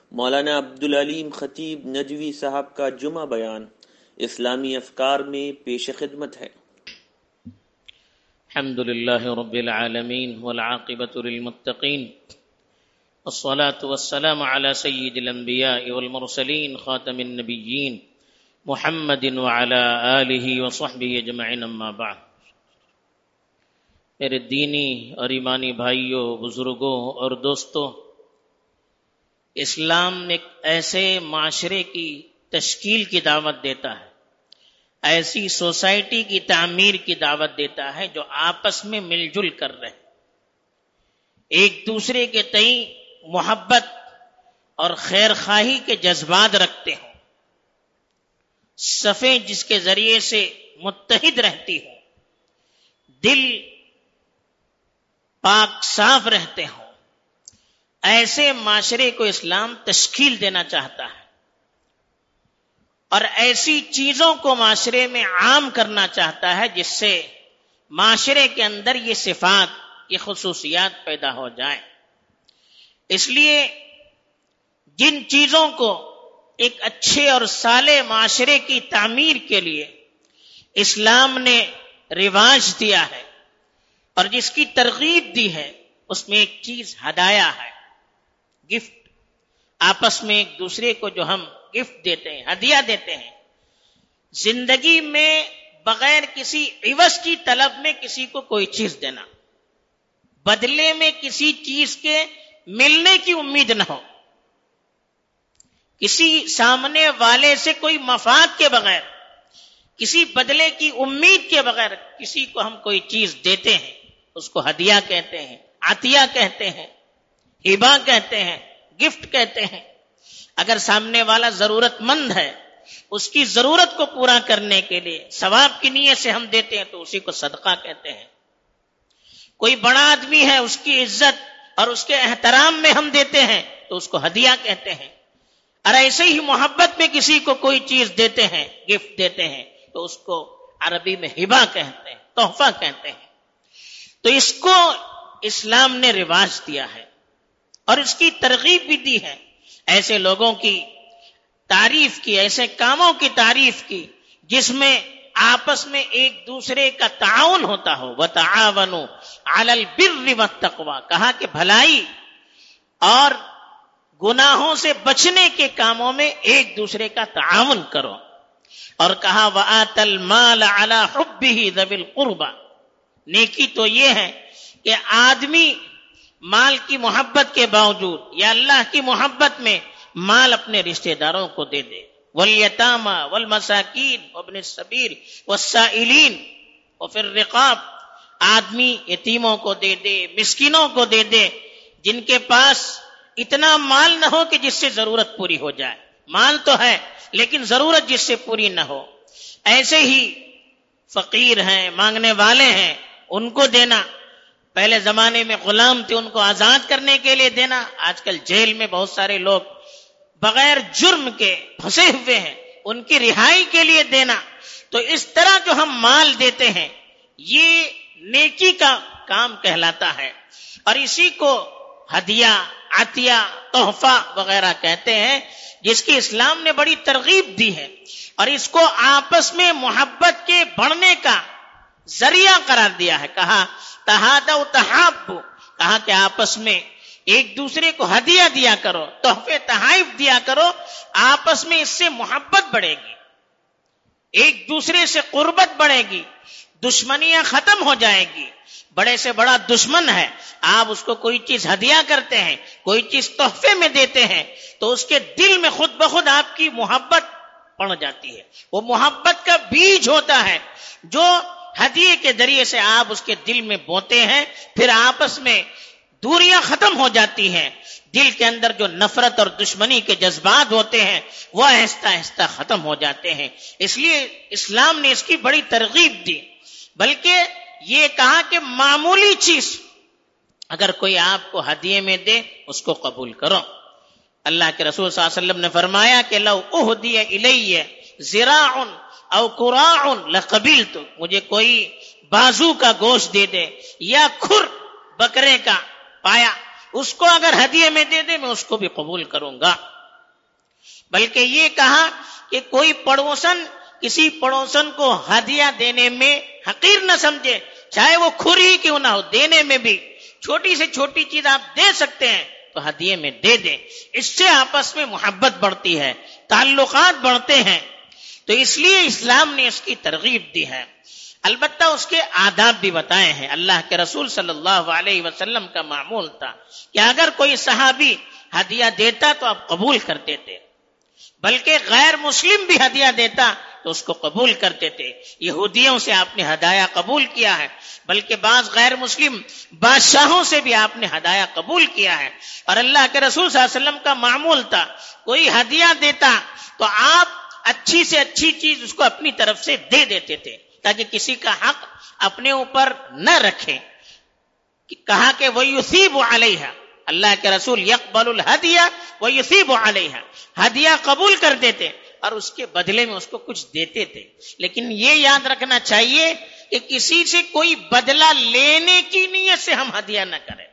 مولانا عبدالعلیم خطیب نجوی صاحب کا جمعہ بیان اسلامی افکار میں پیش خدمت ہے۔ الحمد للہ رب العالمین والعاقبۃ للمتقین والصلاة والسلام علی سید الانبیاء والمرسلین خاتم النبیین محمد وعلی آلہ وصحبہ اجمعین، اما بعد۔ میرے دینی اور ایمانی بھائیوں، بزرگوں اور دوستوں، اسلام ایک ایسے معاشرے کی تشکیل کی دعوت دیتا ہے، ایسی سوسائٹی کی تعمیر کی دعوت دیتا ہے جو آپس میں مل جل کر رہے، ایک دوسرے کے تئیں محبت اور خیر خواہی کے جذبات رکھتے ہوں، صفیں جس کے ذریعے سے متحد رہتی ہوں، دل پاک صاف رہتے ہوں، ایسے معاشرے کو اسلام تشکیل دینا چاہتا ہے اور ایسی چیزوں کو معاشرے میں عام کرنا چاہتا ہے جس سے معاشرے کے اندر یہ صفات، یہ خصوصیات پیدا ہو جائیں۔ اس لیے جن چیزوں کو ایک اچھے اور صالح معاشرے کی تعمیر کے لیے اسلام نے رواج دیا ہے اور جس کی ترغیب دی ہے، اس میں ایک چیز ہدایہ ہے، گفٹ۔ آپس میں ایک دوسرے کو جو ہم گفٹ دیتے ہیں، ہدیہ دیتے ہیں، زندگی میں بغیر کسی عوض کی طلب میں کسی کو کوئی چیز دینا، بدلے میں کسی چیز کے ملنے کی امید نہ ہو، کسی سامنے والے سے کوئی مفاد کے بغیر، کسی بدلے کی امید کے بغیر کسی کو ہم کوئی چیز دیتے ہیں، اس کو ہدیہ کہتے ہیں، عطیہ کہتے ہیں، ہبہ کہتے ہیں، گفٹ کہتے ہیں۔ اگر سامنے والا ضرورت مند ہے، اس کی ضرورت کو پورا کرنے کے لیے ثواب کی نیت سے ہم دیتے ہیں تو اسی کو صدقہ کہتے ہیں۔ کوئی بڑا آدمی ہے، اس کی عزت اور اس کے احترام میں ہم دیتے ہیں تو اس کو ہدیہ کہتے ہیں۔ اور ایسے ہی محبت میں کسی کو کوئی چیز دیتے ہیں، گفٹ دیتے ہیں تو اس کو عربی میں ہبہ کہتے ہیں، تحفہ کہتے ہیں۔ تو اس کو اسلام نے رواج دیا ہے اور اس کی ترغیب بھی دی ہے، ایسے لوگوں کی تعریف کی، ایسے کاموں کی تعریف کی جس میں آپس میں ایک دوسرے کا تعاون ہوتا ہو۔ وَتَعَاوَنُوا عَلَى الْبِرِّ وَالتَّقْوَىٰ، کہا کہ بھلائی اور گناہوں سے بچنے کے کاموں میں ایک دوسرے کا تعاون کرو، اور کہا وَآتَ الْمَالَ عَلَى حُبِّهِ ذَوِي الْقُرْبَىٰ، نیکی تو یہ ہے کہ آدمی مال کی محبت کے باوجود یا اللہ کی محبت میں مال اپنے رشتہ داروں کو دے دے۔ وَالْيَتَامَىٰ وَالْمَسَاكِينَ وَابْنِ السَّبِيلِ وَالسَّائِلِينَ وَفِي الرِّقَابِ، آدمی یتیموں کو دے دے، مسکینوں کو دے دے، جن کے پاس اتنا مال نہ ہو کہ جس سے ضرورت پوری ہو جائے، مال تو ہے لیکن ضرورت جس سے پوری نہ ہو، ایسے ہی فقیر ہیں، مانگنے والے ہیں، ان کو دینا۔ پہلے زمانے میں غلام تھے، ان کو آزاد کرنے کے لیے دینا۔ آج کل جیل میں بہت سارے لوگ بغیر جرم کے پھنسے ہوئے ہیں، ان کی رہائی کے لیے دینا۔ تو اس طرح جو ہم مال دیتے ہیں یہ نیکی کا کام کہلاتا ہے، اور اسی کو ہدیہ، عطیہ، تحفہ وغیرہ کہتے ہیں، جس کی اسلام نے بڑی ترغیب دی ہے اور اس کو آپس میں محبت کے بڑھنے کا ذریعہ قرار دیا ہے۔ کہا تہادوا تحابوا، کہا کہ آپس میں ایک دوسرے کو ہدیہ دیا کرو، تحفے تحائف دیا کرو، آپس میں اس سے محبت بڑھے گی، ایک دوسرے سے قربت بڑھے گی، دشمنیاں ختم ہو جائے گی۔ بڑے سے بڑا دشمن ہے، آپ اس کو کوئی چیز ہدیہ کرتے ہیں، کوئی چیز تحفے میں دیتے ہیں تو اس کے دل میں خود بخود آپ کی محبت پڑ جاتی ہے۔ وہ محبت کا بیج ہوتا ہے جو ہدیے کے ذریعے سے آپ اس کے دل میں بوتے ہیں، پھر آپس میں دوریاں ختم ہو جاتی ہیں، دل کے اندر جو نفرت اور دشمنی کے جذبات ہوتے ہیں وہ آہستہ آہستہ ختم ہو جاتے ہیں۔ اس لیے اسلام نے اس کی بڑی ترغیب دی، بلکہ یہ کہا کہ معمولی چیز اگر کوئی آپ کو ہدیے میں دے اس کو قبول کرو۔ اللہ کے رسول صلی اللہ علیہ وسلم نے فرمایا کہ لو اہدی الی ذراع او قراع لقبلت، مجھے کوئی بازو کا گوشت دے دے یا کھر بکرے کا پایا، اس کو اگر ہدیے میں دے دے میں اس کو بھی قبول کروں گا۔ بلکہ یہ کہا کہ کوئی پڑوسن کسی پڑوسن کو ہدیہ دینے میں حقیر نہ سمجھے، چاہے وہ کھر ہی کیوں نہ ہو، دینے میں بھی چھوٹی سے چھوٹی چیز آپ دے سکتے ہیں تو ہدیے میں دے دیں، اس سے آپس میں محبت بڑھتی ہے، تعلقات بڑھتے ہیں۔ تو اس لیے اسلام نے اس کی ترغیب دی ہے، البتہ اس کے آداب بھی بتائے ہیں۔ اللہ کے رسول صلی اللہ علیہ وسلم کا معمول تھا کہ اگر کوئی صحابی ہدیہ دیتا تو آپ قبول کرتے تھے، بلکہ غیر مسلم بھی ہدیہ دیتا تو اس کو قبول کرتے تھے۔ یہودیوں سے آپ نے ہدایہ قبول کیا ہے، بلکہ بعض غیر مسلم بادشاہوں سے بھی آپ نے ہدایہ قبول کیا ہے۔ اور اللہ کے رسول صلی اللہ علیہ وسلم کا معمول تھا، کوئی ہدیہ دیتا تو آپ اچھی سے اچھی چیز اس کو اپنی طرف سے دے دیتے تھے تاکہ کسی کا حق اپنے اوپر نہ رکھے۔ کہا کہ وَيُثِيبُ عَلَيْهَا، اللہ کے رسول يَقْبَلُ الْهَدِيَ وَيُثِيبُ عَلَيْهَا، ہدیہ قبول کرتے تھے اور اس کے بدلے میں اس کو کچھ دیتے تھے۔ لیکن یہ یاد رکھنا چاہیے کہ کسی سے کوئی بدلہ لینے کی نیت سے ہم ہدیہ نہ کریں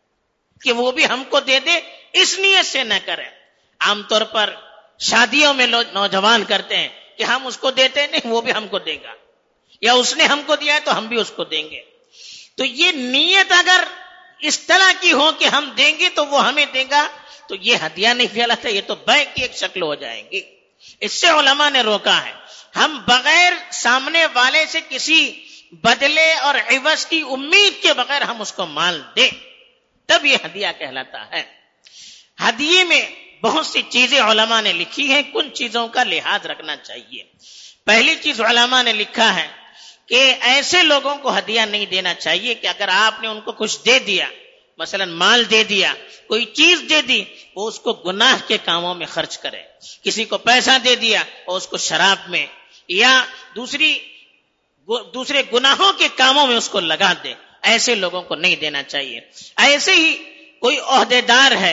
کہ وہ بھی ہم کو دے دے، اس نیت سے نہ کریں۔ عام طور پر شادیوں میں نوجوان کرتے ہیں کہ ہم اس کو دیتے نہیں، وہ بھی ہم کو دے گا، یا اس نے ہم کو دیا ہے تو ہم بھی اس کو دیں گے۔ تو یہ نیت اگر اس طرح کی ہو کہ ہم دیں گے تو وہ ہمیں دے گا تو یہ ہدیہ نہیں کہلاتا، یہ تو بیع کی ایک شکل ہو جائے گی۔ اس سے علماء نے روکا ہے، ہم بغیر سامنے والے سے کسی بدلے اور عوض کی امید کے بغیر ہم اس کو مال دیں تب یہ ہدیہ کہلاتا ہے۔ ہدیے میں بہت سی چیزیں علماء نے لکھی ہیں، کن چیزوں کا لحاظ رکھنا چاہیے۔ پہلی چیز علماء نے لکھا ہے کہ ایسے لوگوں کو ہدیہ نہیں دینا چاہیے کہ اگر آپ نے ان کو کچھ دے دیا، مثلا مال دے دیا، کوئی چیز دے دی، وہ اس کو گناہ کے کاموں میں خرچ کرے۔ کسی کو پیسہ دے دیا اور اس کو شراب میں یا دوسرے گناہوں کے کاموں میں اس کو لگا دے، ایسے لوگوں کو نہیں دینا چاہیے۔ ایسے ہی کوئی عہدے دار ہے،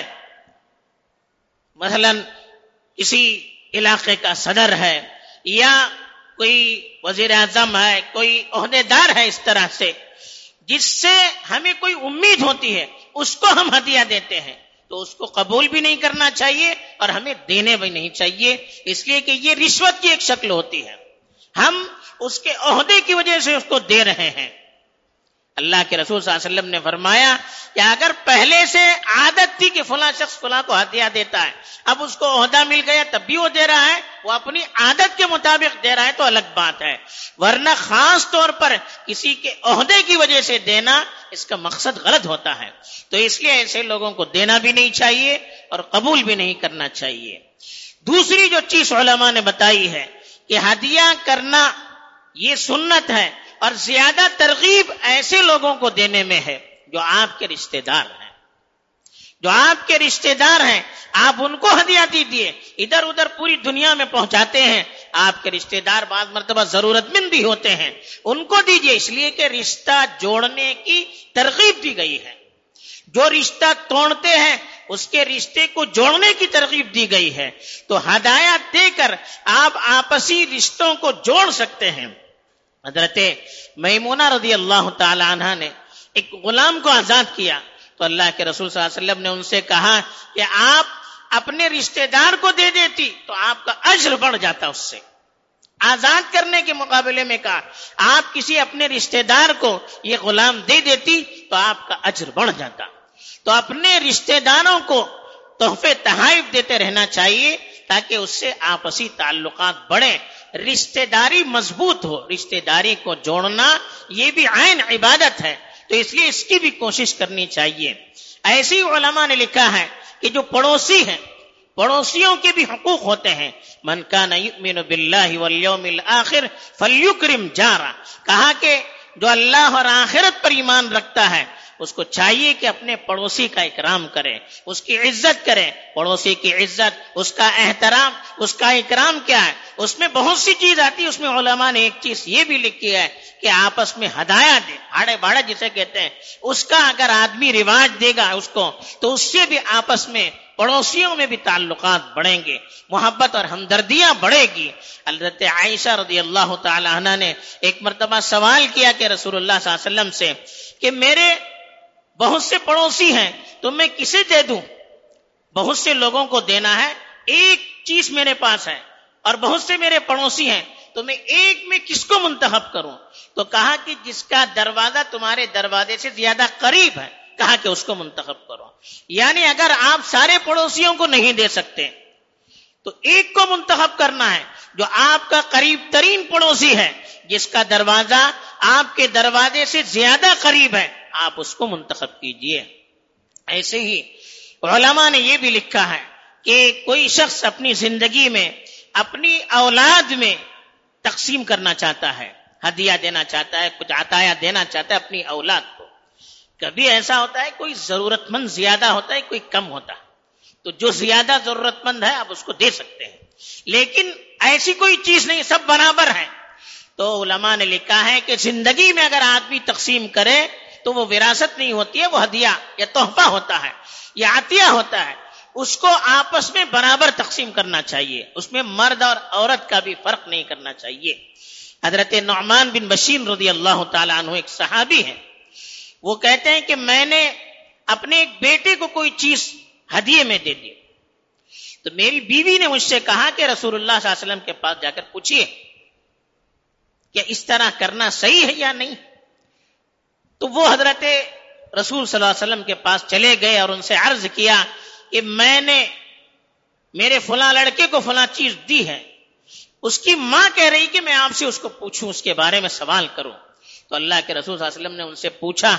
مثلا کسی علاقے کا صدر ہے یا کوئی وزیر اعظم ہے، کوئی عہدے دار ہے اس طرح سے جس سے ہمیں کوئی امید ہوتی ہے، اس کو ہم ہدیہ دیتے ہیں تو اس کو قبول بھی نہیں کرنا چاہیے اور ہمیں دینے بھی نہیں چاہیے، اس لیے کہ یہ رشوت کی ایک شکل ہوتی ہے، ہم اس کے عہدے کی وجہ سے اس کو دے رہے ہیں۔ اللہ کے رسول صلی اللہ علیہ وسلم نے فرمایا کہ اگر پہلے سے عادت تھی کہ فلاں شخص فلاں کو ہدیہ دیتا ہے، اب اس کو عہدہ مل گیا تب بھی وہ دے رہا ہے، وہ اپنی عادت کے مطابق دے رہا ہے تو الگ بات ہے، ورنہ خاص طور پر کسی کے عہدے کی وجہ سے دینا اس کا مقصد غلط ہوتا ہے۔ تو اس لیے ایسے لوگوں کو دینا بھی نہیں چاہیے اور قبول بھی نہیں کرنا چاہیے۔ دوسری جو چیز علماء نے بتائی ہے کہ ہدیہ کرنا یہ سنت ہے، اور زیادہ ترغیب ایسے لوگوں کو دینے میں ہے جو آپ کے رشتہ دار ہیں، جو آپ کے رشتہ دار ہیں، آپ ان کو ہدیہ دیجیے۔ ادھر ادھر پوری دنیا میں پہنچاتے ہیں، آپ کے رشتہ دار بعض مرتبہ ضرورت مند بھی ہوتے ہیں، ان کو دیجیے، اس لیے کہ رشتہ جوڑنے کی ترغیب دی گئی ہے۔ جو رشتہ توڑتے ہیں اس کے رشتے کو جوڑنے کی ترغیب دی گئی ہے، تو ہدایات دے کر آپ آپسی رشتوں کو جوڑ سکتے ہیں۔ حضرت میمونہ رضی اللہ تعالی عنہ نے ایک غلام کو آزاد کیا تو اللہ کے رسول صلی اللہ علیہ وسلم نے ان سے کہا کہ آپ اپنے رشتہ دار کو دے دیتی تو آپ کا اجر بڑھ جاتا، اس سے آزاد کرنے کے مقابلے میں کہا آپ کسی اپنے رشتہ دار کو یہ غلام دے دیتی تو آپ کا اجر بڑھ جاتا۔ تو اپنے رشتہ داروں کو تحفے تحائف دیتے رہنا چاہیے تاکہ اس سے آپسی تعلقات بڑھیں، رشتہ داری مضبوط ہو۔ رشتہ داری کو جوڑنا یہ بھی عین عبادت ہے، تو اس لیے اس کی بھی کوشش کرنی چاہیے۔ ایسی علماء نے لکھا ہے کہ جو پڑوسی ہیں، پڑوسیوں کے بھی حقوق ہوتے ہیں۔ من کان یؤمن باللہ والیوم الآخر فلیکرم جارہ، کہا کہ جو اللہ اور آخرت پر ایمان رکھتا ہے اس کو چاہیے کہ اپنے پڑوسی کا اکرام کرے، اس کی عزت کرے۔ پڑوسی کی عزت، اس کا احترام، اس کا اکرام کیا ہے؟ اس میں بہت سی چیز آتی ہے، اس میں علماء نے ایک چیز یہ بھی لکھی ہے کہ آپس میں ہدایہ دے، ہاڑے باڑے جسے کہتے ہیں، اس کا اگر آدمی رواج دے گا اس کو تو اس سے بھی آپس میں پڑوسیوں میں بھی تعلقات بڑھیں گے، محبت اور ہمدردیاں بڑھے گی۔ حضرت عائشہ رضی اللہ تعالی عنہ نے ایک مرتبہ سوال کیا کہ رسول اللہ صلی اللہ علیہ وسلم سے کہ میرے بہت سے پڑوسی ہیں تو میں کسے دے دوں؟ بہت سے لوگوں کو دینا ہے ایک چیز میرے پاس ہے اور بہت سے میرے پڑوسی ہیں، تو میں ایک میں کس کو منتخب کروں؟ تو کہا کہ جس کا دروازہ تمہارے دروازے سے زیادہ قریب ہے، کہا کہ اس کو منتخب کرو۔ یعنی اگر آپ سارے پڑوسیوں کو نہیں دے سکتے تو ایک کو منتخب کرنا ہے جو آپ کا قریب ترین پڑوسی ہے، جس کا دروازہ آپ کے دروازے سے زیادہ قریب ہے، آپ اس کو منتخب کیجئے۔ ایسے ہی علماء نے یہ بھی لکھا ہے کہ کوئی شخص اپنی زندگی میں اپنی اولاد میں تقسیم کرنا چاہتا ہے، ہدیہ دینا چاہتا ہے، کچھ عطایا دینا چاہتا ہے اپنی اولاد کو۔ کبھی ایسا ہوتا ہے کوئی ضرورت مند زیادہ ہوتا ہے، کوئی کم ہوتا ہے، تو جو زیادہ ضرورت مند ہے آپ اس کو دے سکتے ہیں، لیکن ایسی کوئی چیز نہیں، سب برابر ہیں۔ تو علماء نے لکھا ہے کہ زندگی میں اگر آدمی تقسیم کرے تو وہ وراثت نہیں ہوتی ہے، وہ ہدیہ یا تحفہ ہوتا ہے یا عطیہ ہوتا ہے، اس کو آپس میں برابر تقسیم کرنا چاہیے، اس میں مرد اور عورت کا بھی فرق نہیں کرنا چاہیے۔ حضرت نعمان بن بشیر رضی اللہ تعالیٰ عنہ ایک صحابی ہیں، وہ کہتے ہیں کہ میں نے اپنے ایک بیٹے کو کوئی چیز ہدیے میں دے دی، تو میری بیوی نے مجھ سے کہا کہ رسول اللہ صلی اللہ علیہ وسلم کے پاس جا کر پوچھیے کہ اس طرح کرنا صحیح ہے یا نہیں۔ تو وہ حضرت رسول صلی اللہ علیہ وسلم کے پاس چلے گئے اور ان سے عرض کیا کہ میں نے میرے فلاں لڑکے کو فلاں چیز دی ہے، اس کی ماں کہہ رہی کہ میں آپ سے اس کو پوچھوں، اس کے بارے میں سوال کروں۔ تو اللہ کے رسول صلی اللہ علیہ وسلم نے ان سے پوچھا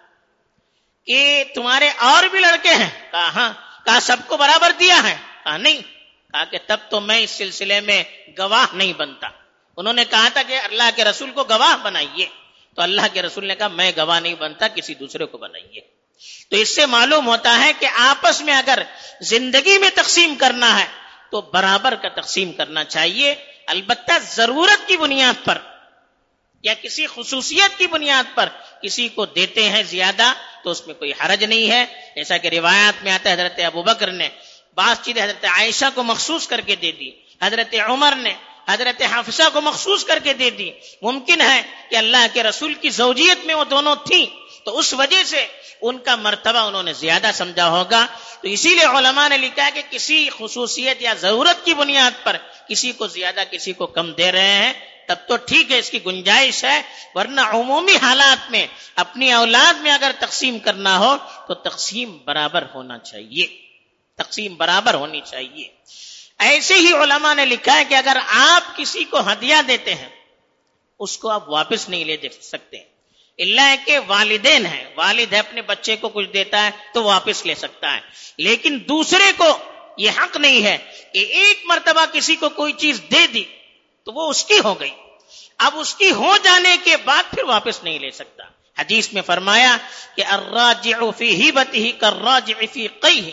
کہ تمہارے اور بھی لڑکے ہیں؟ کہا ہاں۔ کہا سب کو برابر دیا ہے؟ کہا نہیں۔ کہا کہ تب تو میں اس سلسلے میں گواہ نہیں بنتا۔ انہوں نے کہا تھا کہ اللہ کے رسول کو گواہ بنائیے، تو اللہ کے رسول نے کہا میں گواہ نہیں بنتا، کسی دوسرے کو بنائیے۔ تو اس سے معلوم ہوتا ہے کہ آپس میں اگر زندگی میں تقسیم کرنا ہے تو برابر کا تقسیم کرنا چاہیے، البتہ ضرورت کی بنیاد پر یا کسی خصوصیت کی بنیاد پر کسی کو دیتے ہیں زیادہ تو اس میں کوئی حرج نہیں ہے، جیسا کہ روایات میں آتا ہے حضرت ابوبکر نے بعض چیزیں حضرت عائشہ کو مخصوص کر کے دے دی، حضرت عمر نے حضرت حفصہ کو مخصوص کر کے دے دی۔ ممکن ہے کہ اللہ کے رسول کی زوجیت میں وہ دونوں تھیں تو اس وجہ سے ان کا مرتبہ انہوں نے زیادہ سمجھا ہوگا، تو اسی لیے علماء نے لکھا ہے کہ کسی خصوصیت یا ضرورت کی بنیاد پر کسی کو زیادہ کسی کو کم دے رہے ہیں تب تو ٹھیک ہے، اس کی گنجائش ہے، ورنہ عمومی حالات میں اپنی اولاد میں اگر تقسیم کرنا ہو تو تقسیم برابر ہونا چاہیے، تقسیم برابر ہونی چاہیے۔ ایسے ہی علماء نے لکھا ہے کہ اگر آپ کسی کو ہدیہ دیتے ہیں اس کو آپ واپس نہیں لے سکتے، اللہ کہ والدین ہیں، والد ہے اپنے بچے کو کچھ دیتا ہے تو واپس لے سکتا ہے، لیکن دوسرے کو یہ حق نہیں ہے کہ ایک مرتبہ کسی کو کوئی چیز دے دی تو وہ اس کی ہو گئی، اب اس کی ہو جانے کے بعد پھر واپس نہیں لے سکتا۔ حدیث میں فرمایا کہ الراجع فی ہبتہ کالراجع فی قیہ،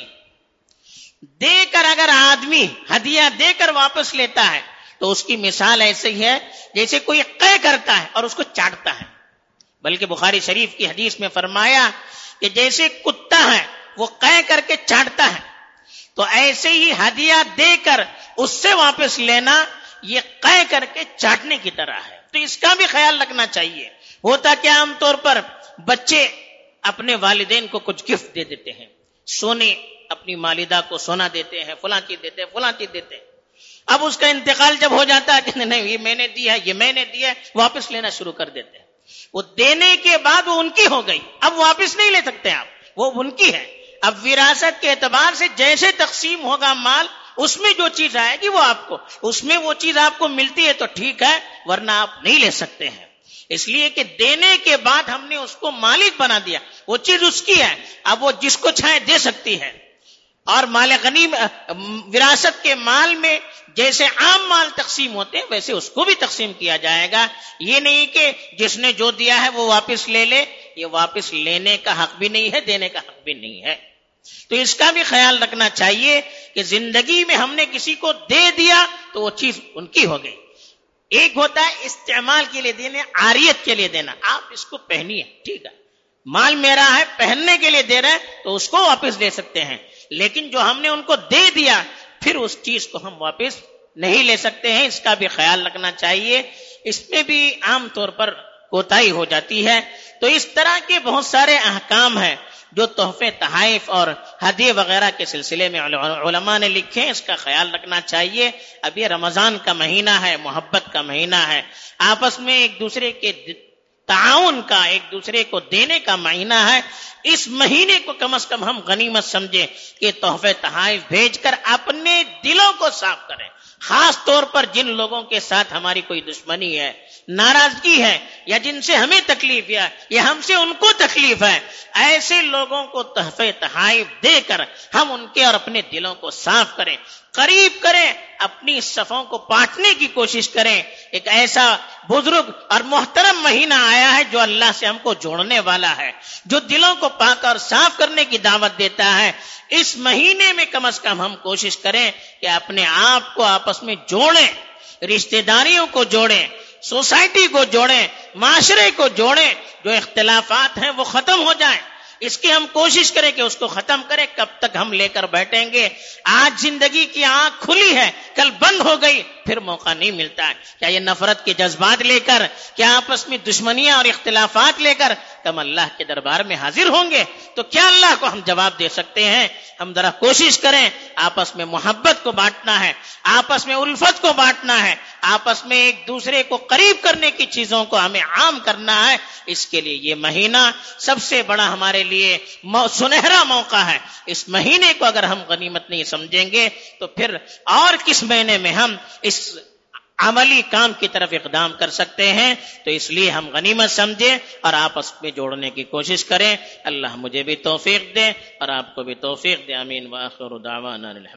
دے کر اگر آدمی ہدیہ دے کر واپس لیتا ہے تو اس کی مثال ایسے ہی ہے جیسے کوئی قے کرتا ہے اور اس کو چاٹتا ہے، بلکہ بخاری شریف کی حدیث میں فرمایا کہ جیسے کتا ہے وہ قے کر کے چاٹتا ہے، تو ایسے ہی ہدیہ دے کر اس سے واپس لینا یہ قے کر کے چاٹنے کی طرح ہے، تو اس کا بھی خیال رکھنا چاہیے۔ ہوتا کیا عام طور پر بچے اپنے والدین کو کچھ گفٹ دے دیتے ہیں، سونے اپنی والدہ کو سونا دیتے ہیں، فلاں چیز دیتے ہیں، فلاں چیز دیتے ہیں، اب اس کا انتقال جب ہو جاتا ہے کہ نہیں یہ میں نے دیا ہے، یہ میں نے دیا ہے، واپس لینا شروع کر دیتے ہیں۔ وہ دینے کے بعد وہ ان کی ہو گئی، اب واپس نہیں لے سکتے آپ، وہ ان کی ہے۔ اب وراثت کے اعتبار سے جیسے تقسیم ہوگا مال، اس میں جو چیز آئے گی وہ آپ کو، اس میں وہ چیز آپ کو ملتی ہے تو ٹھیک ہے، ورنہ آپ نہیں لے سکتے ہیں، اس لیے کہ دینے کے بعد ہم نے اس کو مالک بنا دیا، وہ چیز اس کی ہے، اب وہ جس کو چاہے دے سکتی ہے۔ اور مال غنیم وراثت کے مال میں جیسے عام مال تقسیم ہوتے ہیں ویسے اس کو بھی تقسیم کیا جائے گا، یہ نہیں کہ جس نے جو دیا ہے وہ واپس لے لے، یہ واپس لینے کا حق بھی نہیں ہے، دینے کا حق بھی نہیں ہے۔ تو اس کا بھی خیال رکھنا چاہیے کہ زندگی میں ہم نے کسی کو دے دیا تو وہ چیز ان کی ہو گئی۔ ایک ہوتا ہے استعمال کے لیے دینا، عاریت کے لیے دینا، آپ اس کو پہنیے، ٹھیک ہے، مال میرا ہے، پہننے کے لیے دے رہے ہیں تو اس کو واپس لے سکتے ہیں، لیکن جو ہم نے ان کو دے دیا پھر اس چیز کو ہم واپس نہیں لے سکتے ہیں، اس کا بھی خیال رکھنا چاہیے۔ اس میں بھی عام طور پر کوتاہی ہو جاتی ہے۔ تو اس طرح کے بہت سارے احکام ہیں جو تحفے تحائف اور ہدیے وغیرہ کے سلسلے میں علماء نے لکھے، اس کا خیال رکھنا چاہیے۔ اب یہ رمضان کا مہینہ ہے، محبت کا مہینہ ہے، آپس میں ایک دوسرے کے تعاون کا، ایک دوسرے کو دینے کا مہینہ ہے۔ اس مہینے کو کم از کم ہم غنیمت سمجھیں کہ تحفے تحائف بھیج کر اپنے دلوں کو صاف کریں، خاص طور پر جن لوگوں کے ساتھ ہماری کوئی دشمنی ہے، ناراضگی ہے، یا جن سے ہمیں تکلیف ہے یا ہم سے ان کو تکلیف ہے، ایسے لوگوں کو تحفے تحائف دے کر ہم ان کے اور اپنے دلوں کو صاف کریں، قریب کریں، اپنی صفوں کو بانٹنے کی کوشش کریں۔ ایک ایسا بزرگ اور محترم مہینہ آیا ہے جو اللہ سے ہم کو جوڑنے والا ہے، جو دلوں کو پاک اور صاف کرنے کی دعوت دیتا ہے۔ اس مہینے میں کم از کم ہم کوشش کریں کہ اپنے آپ کو آپس میں جوڑیں، رشتہ داریوں کو جوڑیں، سوسائٹی کو جوڑیں، معاشرے کو جوڑیں، جو اختلافات ہیں وہ ختم ہو جائیں۔ اس کی ہم کوشش کریں کہ اس کو ختم کریں۔ کب تک ہم لے کر بیٹھیں گے؟ آج زندگی کی آنکھ کھلی ہے، کل بند ہو گئی، پھر موقع نہیں ملتا ہے۔ کیا یہ نفرت کے جذبات لے کر، کیا آپس میں دشمنیاں اور اختلافات لے کر ہم اللہ کے دربار میں حاضر ہوں گے؟ تو کیا اللہ کو ہم جواب دے سکتے ہیں؟ ہم ذرا کوشش کریں، آپس میں محبت کو بانٹنا ہے، آپس میں الفت کو بانٹنا ہے، آپس میں ایک دوسرے کو قریب کرنے کی چیزوں کو ہمیں عام کرنا ہے۔ اس کے لیے یہ مہینہ سب سے بڑا ہمارے لیے سنہرا موقع ہے۔ اس مہینے کو اگر ہم غنیمت نہیں سمجھیں گے تو پھر اور کس مہینے میں ہم اس عملی کام کی طرف اقدام کر سکتے ہیں؟ تو اس لیے ہم غنیمت سمجھیں اور آپس میں جوڑنے کی کوشش کریں۔ اللہ مجھے بھی توفیق دے اور آپ کو بھی توفیق دے، آمین۔ وآخر دعوانا